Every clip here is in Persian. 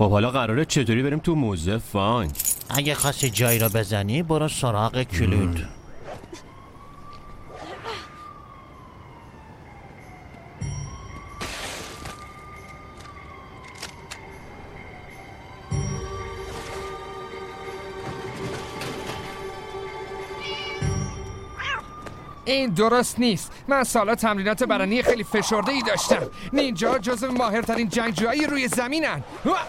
خب حالا قراره چطوری بریم تو موزه فانک؟ اگه خواستی جایی را بزنی برو سراغ کلید. این درست نیست. من سالا تمرینات بدنی خیلی فشرده‌ای داشتم. نینجا جزو ماهرترین جنگجوهای روی زمینن.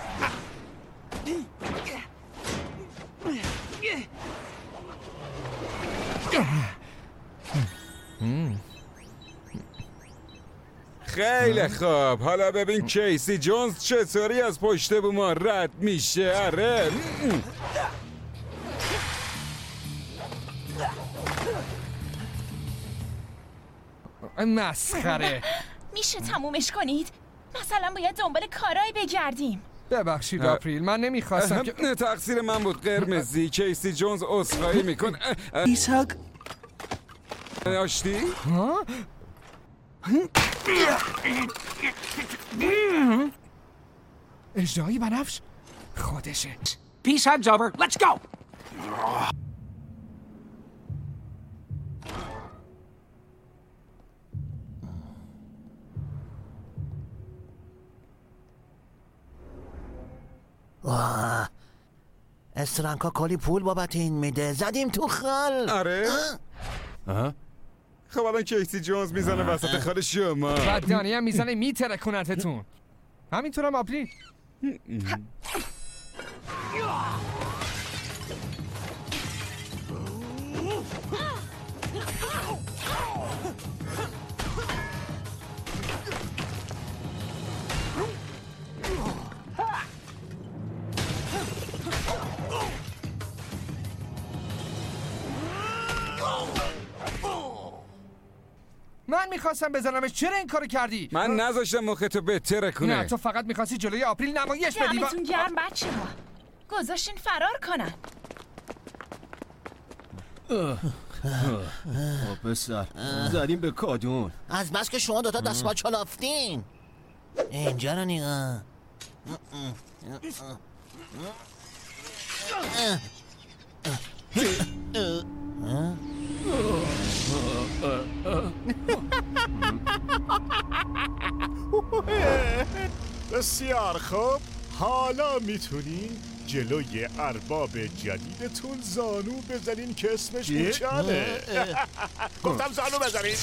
خیلی خوب، حالا ببین کیسی جونز چطوری از پشت بوم ما رد میشه. آره مسخره. میشه تمومش کنید؟ مثلا باید دنبال کارایی بگردیم. ببخشید آپریل، من نمیخواستم نه تقصیر من بود. قرمزی کیسی جونز عذرخواهی میکن. ایساق آشتی؟ اژدهای بنفش خودشه. Peace hugs over. Let's go. واه، استرانکا کلی پول بابت این میده. زدیم تو خال. آره؟ خب الان کیسی جونز میزنه وسط خال شما. بعد دانی هم میزنه میتره کنتتون. همینطورم آپریل. من میخواستم بزنمش. چرا این کارو کردی؟ من نذاشتم مختو بهتره کنه. نه تو فقت میخواستی جلوی آپریل نمایش بدی. دمتون گرم بچه ها، گذاشتین فرار کنن. پسر زدیم به کادون. از بس که شما دوتا دست با چلافتین. اینجا رو نگاه. بسیار خوب، حالا میتونین جلوی ارباب جدیدتون زانو بزنین که اسمش موچانه. گفتم زانو بزنین.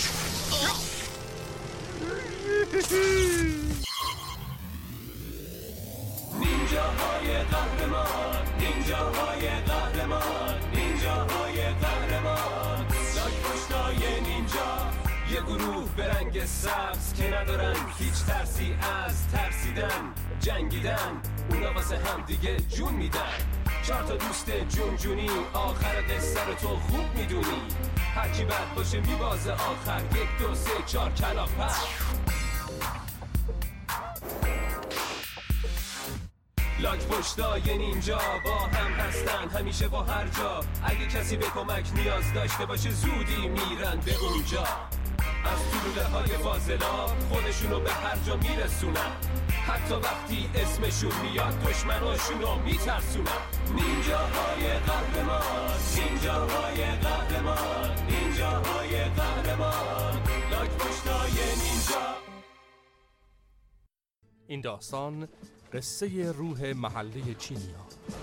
نینجاهای قهرمان، نینجاهای قهرمان، نینجاهای قهرمان. لاک پشتای نینجا، یه گروه به رنگ سبز که ندارن هیچ ترسی از ترسیدن. جنگیدن اونا واسه هم دیگه جون میدن. 4 تا دوست جون آخر قصه رو تو خوب میدونی. هرچی بد باشه میبازه آخر. 1 2 3 4 کلاغ پر. لاک پشتای نینجا با هم هستن همیشه با هر جا. اگه کسی به کمک نیاز داشته باشه زودی میرن به اونجا. از طلوله های فاضلاب خودشونو به هر جا میرسونن. حتی وقتی اسمشون میاد دشمناشونو میترسونن. نینجاهای قهرمان، نینجاهای قهرمان، نینجاهای قهرمان. لاک پشتای نینجا. این داستان قصه روح محله چینیا.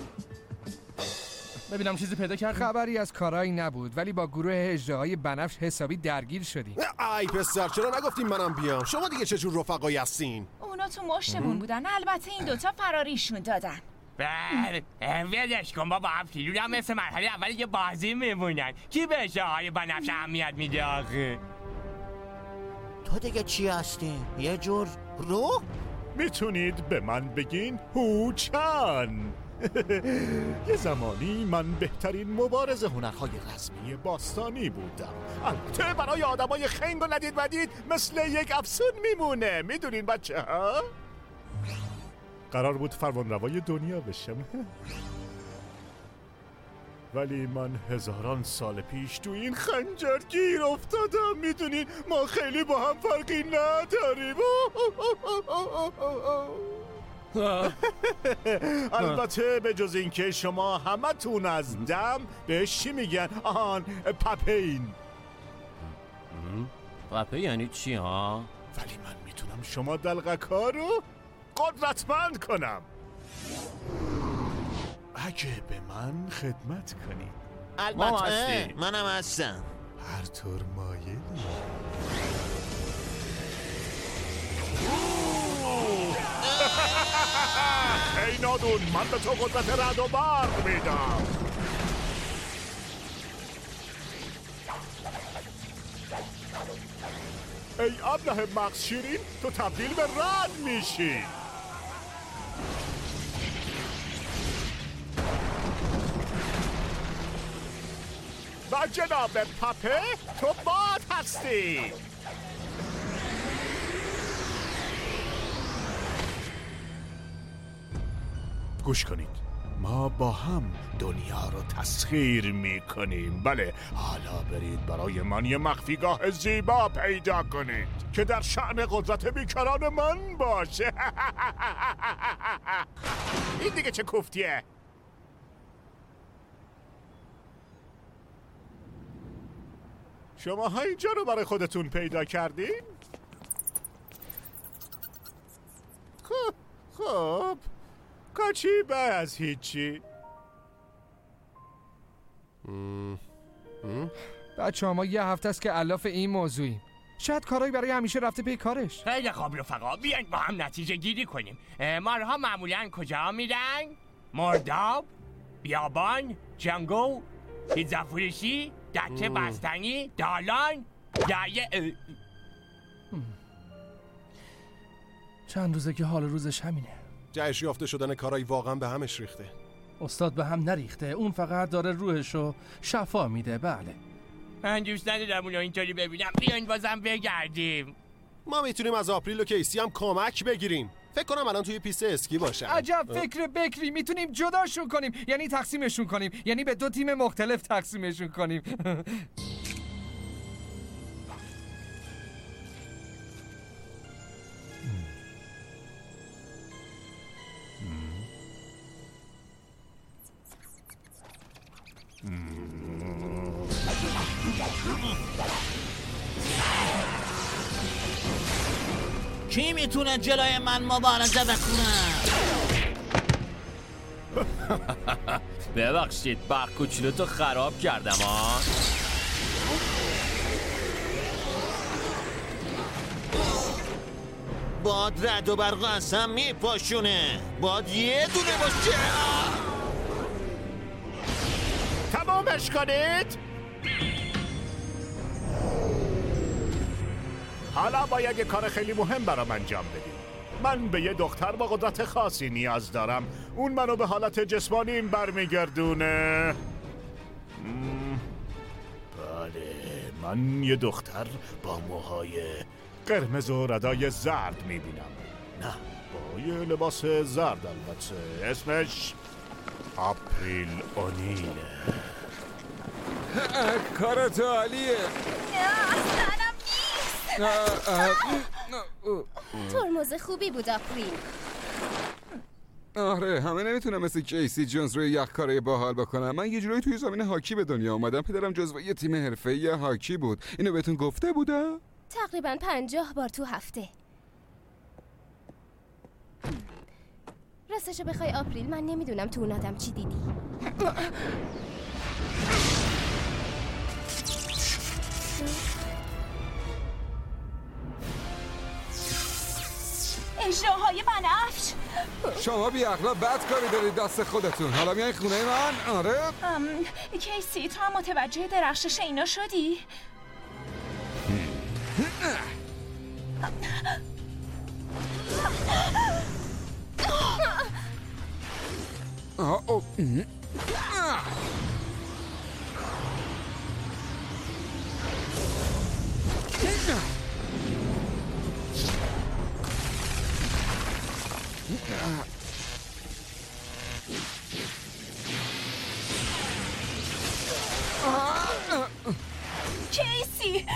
ببینم چیزی پیدا کرد. خبری از کارایی نبود ولی با گروه اژدهای بنفش حسابی درگیر شدیم. ای پسر چرا نگفتیم منم بیام؟ شما دیگه چه جور رفقایی هستین؟ اونا تو مشتمون بودن. البته این دوتا فراریشون دادن. ولش کن بابا. اپریل هم مثل مرحله اولی که بازی میمونن. کی به اژدهای بنفش اهمیت میده آخه؟ تو دیگه چی هستی؟ یه جور روح؟ میتونید به من بگین هوچان. یه زمانی من بهترین مبارز هنرهای رسمی باستانی بودم. البته برای آدمای خنگ و ندید بدید مثل یک افسون میمونه. میدونین بچه ها؟ قرار بود فرمانروای دنیا بشم ولی من هزاران سال پیش تو این خنجر گیر افتادم. میدونین ما خیلی با هم فرقی نداریم. البته به جز اینکه شما همتون از دم بهش چی میگن؟ آهان پپین. پپه یعنی چی ها؟ ولی من میتونم شما دلغکا رو قدرتمند کنم اگه به من خدمت کنید. البته منم هستم. هر طور مایلی. ای نادون، من به تو قدرت رعد و برق میدم. ای ابله مغز شیرین، تو تبدیل به رعد میشی. و جناب پپه، تو باد هستی. گوش کنید، ما با هم دنیا رو تسخیر میکنیم. بله، حالا برید برای من یه مخفیگاه زیبا پیدا کنید که در شأن قدرت بیکران من باشه. این دیگه چه کوفتیه؟ شما ها اینجا رو برای خودتون پیدا کردین؟ خب کاچی از هیچی. بچه ما یه هفته است که علاف این موضوعیم. شاید کارایی برای همیشه رفته پی کارش. خیلی خوب رفقا، بیاین با هم نتیجه گیری کنیم. مارها معمولاً کجا میرن؟ مرداب، بیابان، جنگل، پیتزا فروشی، دکه بستنی، دالان، چند روزه که حال روزش همینه. جهش یافته شدن کارایی واقعا به همش ریخته. استاد به هم نریخته، اون فقط داره روحشو شفا میده. بله من دوست ندارم اونو اینطوری ببینم. بیاین بازم بگردیم. ما میتونیم از آپریل و کیسی هم کمک بگیریم. فکر کنم الان توی پیست اسکی باشن. عجب فکر بکری. میتونیم جداشون کنیم، یعنی تقسیمشون کنیم، یعنی به 2 تیم مختلف تقسیمشون کنیم. کی میتونه جلوی من مبارزه بکنه؟ ببخشید برق کوچولوتو خراب کردم ها. باد رعد و برق اصلا میپاشونه. باد یه دونه باشه. تمامش کنید. حالا باید یه کار خیلی مهم برام انجام بدیم. من به یه دختر با قدرت خاصی نیاز دارم. اون منو به حالت جسمانیم برمیگردونه. بله، من یه دختر با موهای قرمز و ردای زرد میبینم. نه، با یه لباس زرد البته. اسمش آپریل اونیله. کارت عالیه. ترمز خوبی بود آپریل. آره، همه نمیتونم مثل کیسی جونز روی یخکاره باحال بکنم. من یه جورایی توی زمین هاکی به دنیا اومدم. پدرم جزو یه تیم حرفه‌ای هاکی بود. اینو بهتون گفته بودم؟ تقریباً 50 بار تو هفته. راستشو بخوای آپریل، من نمیدونم تو اون آدم چی دیدی. اژدهای بنفش. شما بی اخلا بد کاری دارید دست خودتون. حالا میای خونه من؟ آره. کیسی تو هم متوجه درخشش اینا شدی؟ کیسی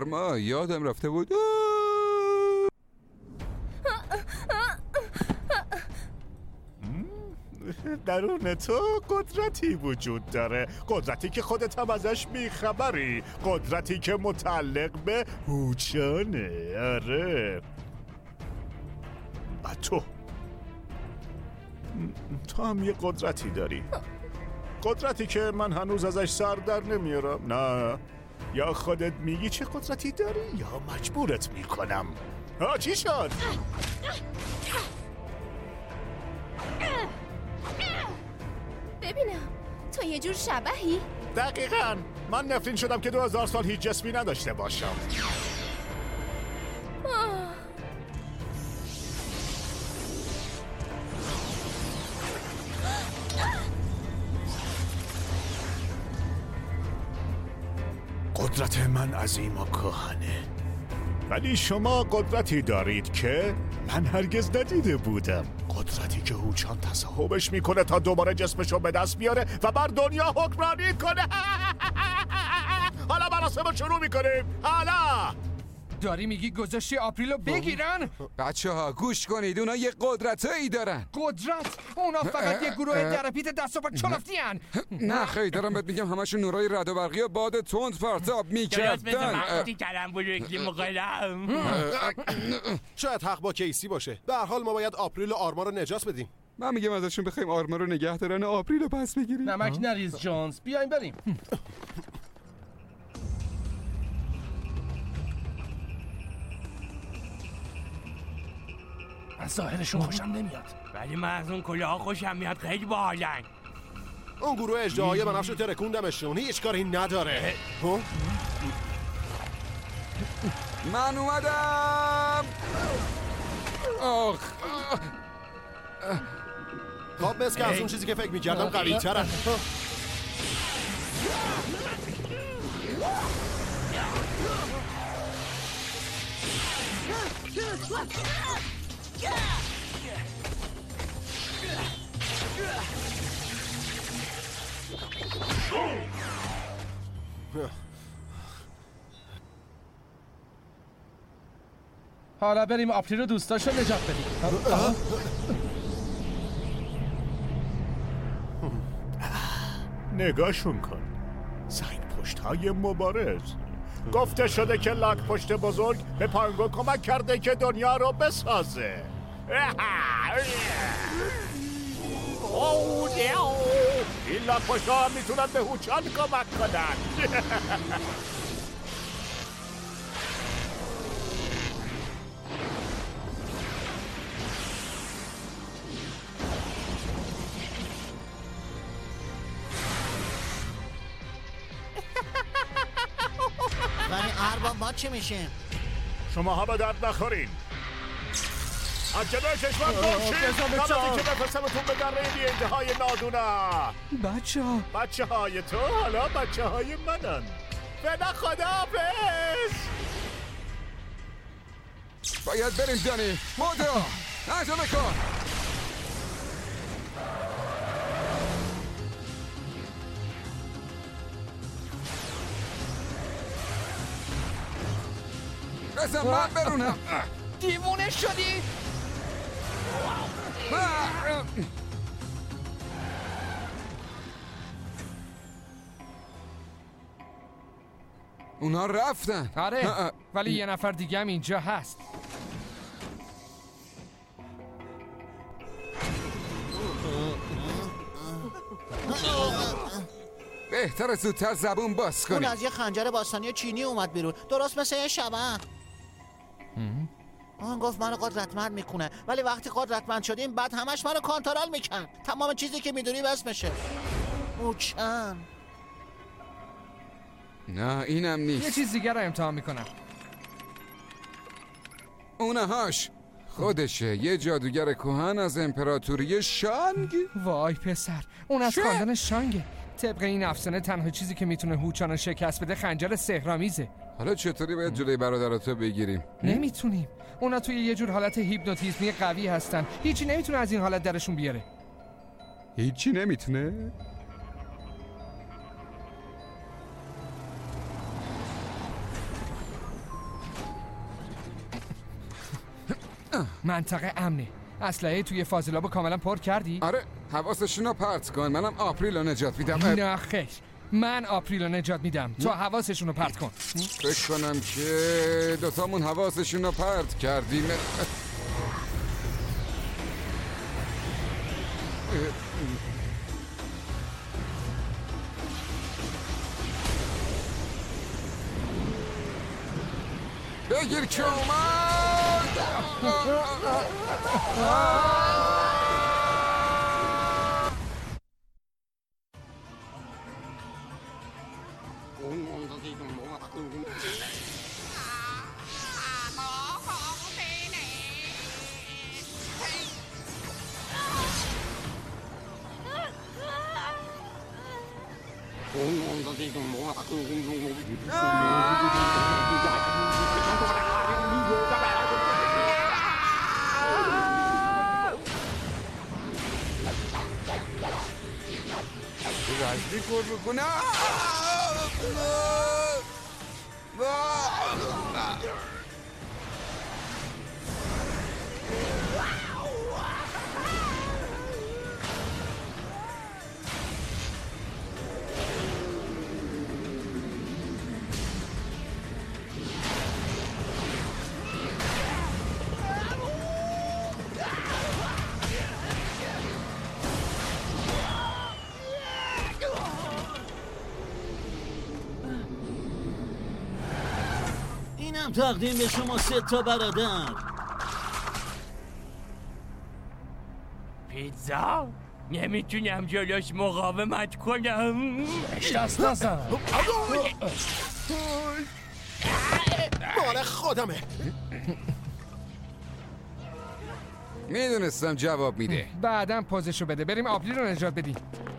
بفرما، یادم رفته بود. درون تو قدرتی وجود داره، قدرتی که خودت هم ازش بیخبری، قدرتی که متعلق به هوچانه. آره و تو هم یه قدرتی داری، قدرتی که من هنوز ازش سر در نمیارم. نه، یا خودت میگی چه قدرتی داری یا مجبورت میکنم. چی شد؟ ببینم تو یه جور شبحی؟ دقیقاً، من نفرین شدم که 2000 سال هیچ جسمی نداشته باشم. قدرت من عظیم و کهنه، ولی شما قدرتی دارید که من هرگز ندیده بودم. قدرتی که هوچان تصاحبش میکنه تا دوباره جسمشو به دست بیاره و بر دنیا حکمرانی کنه. حالا مراسم شروع میکنیم. حالا داری میگی گذاشتی آپریلو بگیرن؟ بچه ها گوش کنید، اونا یه قدرتایی دارن. قدرت؟ اونا فقط یه گروه درپیت دست و پا چلفتی هن. نه خیلی دارم بهت میگم همشون نورای رد و برقی و باد تند پرتاب میکردن. شاید حق با کیسی باشه. به هر حال ما باید آپریل و آرما رو نجات بدیم. من میگم ازشون بخوایم آرما رو نگه دارن و آپریل رو پس بگیریم. نمک نریز جونز، بیایم بریم. من ظاهرشون خوشم نمیاد، ولی من از اون کلاه خوشم میاد، خیلی باحالن. اون گروه اژدهایی بنفش رو ترکوندمشون، هیچ کاری نداره. من اومدم. خب مثل که از اون چیزی که فکر میکردم قوی ترن. حالا بریم آپریل رو دوستاشو نجات بدیم. نگاهشون کن، سنگ پشت های مبارز. گفته شده که لاک پشت بزرگ به پانگو کمک کرده که دنیا رو بسازه. این لاک پشت ها هم میتونن به هوچان کمک کنن. ولی ارباب ما چی میشیم؟ شماها به درد نخورین. از جلوی چشمان گمشید قبل که بفرستمتون به دره بی انتهای نادونا. بچه های تو حالا بچه های منن. فدا خداحافظ. باید بریم دانی. مادر عجله کن. بزن من برونم. دیوونه شدی؟ اونا رفتن. آره ولی یه نفر دیگه هم اینجا هست. بهتره زودتر زبون باز کنی. اون از یه خنجر باستانی چینی اومد بیرون، درست مثل یه شبح. اون گفت منو قدرتمند میکنه، ولی وقتی قدرتمند شدیم بعد همش منو کنترل میکن. تمام چیزی که میدونی بس میشه. هوچان. نه اینم نیست. یه چیز دیگه رو امتحان میکنم. اونهاش خودشه، یه جادوگر کهن از امپراتوری شانگ. وای پسر، اون از خاندان شانگه. طبق این افسانه تنها چیزی که میتونه هوچان رو شکست بده خنجر سحرآمیزه. حالا چطوری باید جلوی برادراتو بگیریم؟ نمیتونیم. اونا توی یه جور حالت هیپنوتیزمی قوی هستن. هیچی نمیتونه از این حالت درشون بیاره. هیچی نمیتونه؟ منطقه امنه. اسلحه توی فاضلابو کاملا پر کردی؟ آره حواسشون رو پرت کن. منم آپریل رو نجات میدم. نه خیر، من آپریل رو نجات میدم. تو حواسشون رو پرت کن. فکر کنم که دوتامون حواسشون رو پرت کردیم. بگیر که اومد. رزدی کن بکنه. اینم تقدیم به شما 3 تا برادر. پیتزا؟ نمیتونم جلوش مقاومت کنم. دست نزن. مال خودمه. میدونستم جواب میده. بعدم پوزشو بده. بریم آپریل رو نجات بدیم.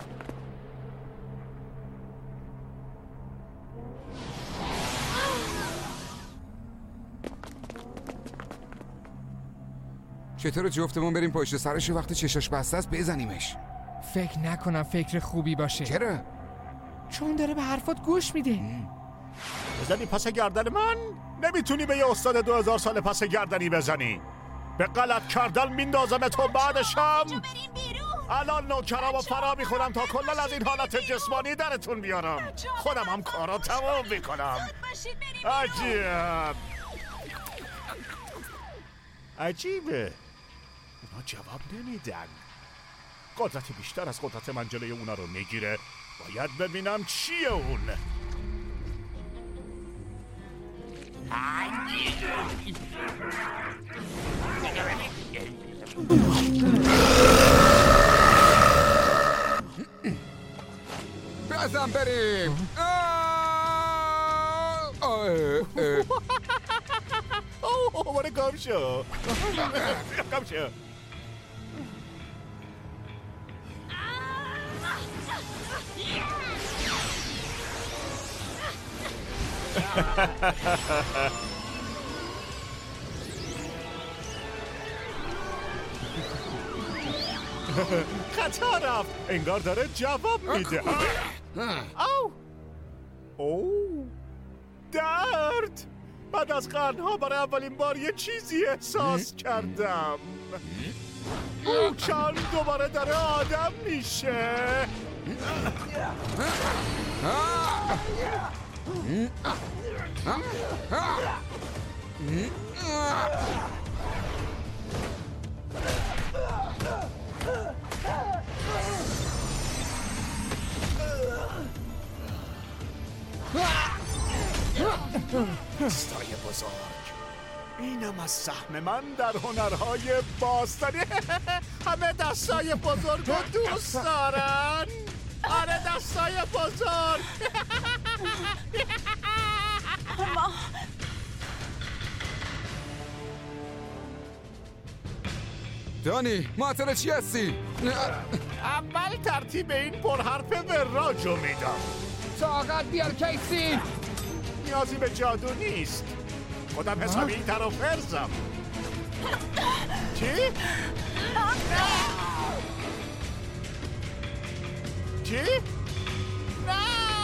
چطور جفتمون بریم پشت سرش وقتی چشاش بسته است بزنیمش؟ فکر نکنم فکر خوبی باشه. چرا؟ چون داره به حرفات گوش میده. بزنی پس گردن من؟ نمیتونی به یه استاد 2000 سال پس گردنی بزنی. به غلط کردن میندازم تو بعدشم. الان نوکرامو فرا میخورم تا کلا از این حالت جسمانی درتون بیارم. خودم هم کارا تمام میکنم. عجیبه اونا جواب نمیدن. قدرت بیشتر از قدرت من جلوی اونا رو میگیره. باید ببینم چیه اون. بزن بریم. اوه گم شو. گم شو. خطا رفت. انگار داره جواب میده. او درد. بعد از قرنها برای اولین بار یه چیزی احساس کردم. او چند دوباره داره آدم میشه. دستای بزرگ. اینم از سهم من در هنرهای باستانی. همه دستای بزرگ رو دوست دارن. آره دستای بزرگ. دانی معطل چی هستی؟ اول ترتیب این پرحرف وراجو میدم. طاقت بیار کیسی. نیازی به جادو نیست. خودم حسابی این طرف فرزم. چی؟ چی؟ فقط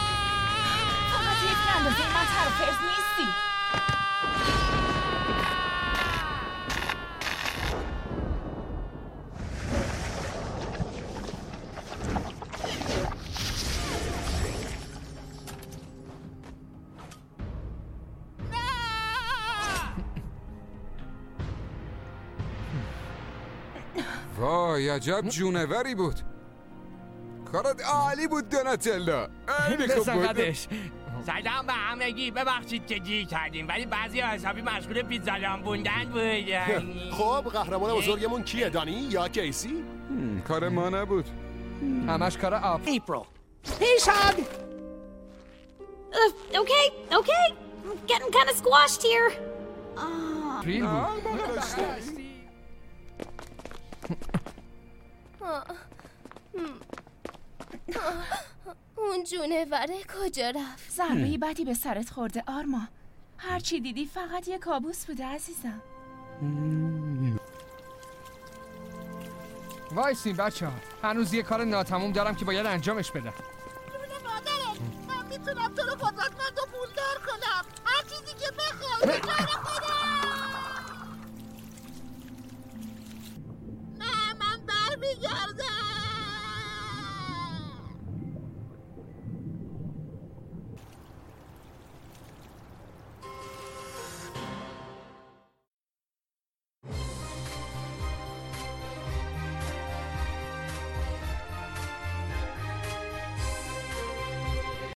یک اندازه من طرف فرز نیستی. وای عجب جونوری بود. کارت عالی بود دوناتلا. خیلی خوب بود. بزنقدش. سلام به همگی. ببخشید که گیر کردیم ولی بعضی حسابی مشغول پیتزا لامبوندن بود. خب قهرمان بزرگمون کیه؟ دانی یا کیسی؟ کار ما نبود. همش کار April. Peace hug. Okay. I'm getting kind of squashed here. ریل بود. اون جونوره کجا رفت؟ ضربه بدی به سرت خورده آرما. هر چی دیدی فقط یه کابوس بوده عزیزم. وایسین بچه ها، هنوز یه کار ناتموم دارم که باید انجامش بدم.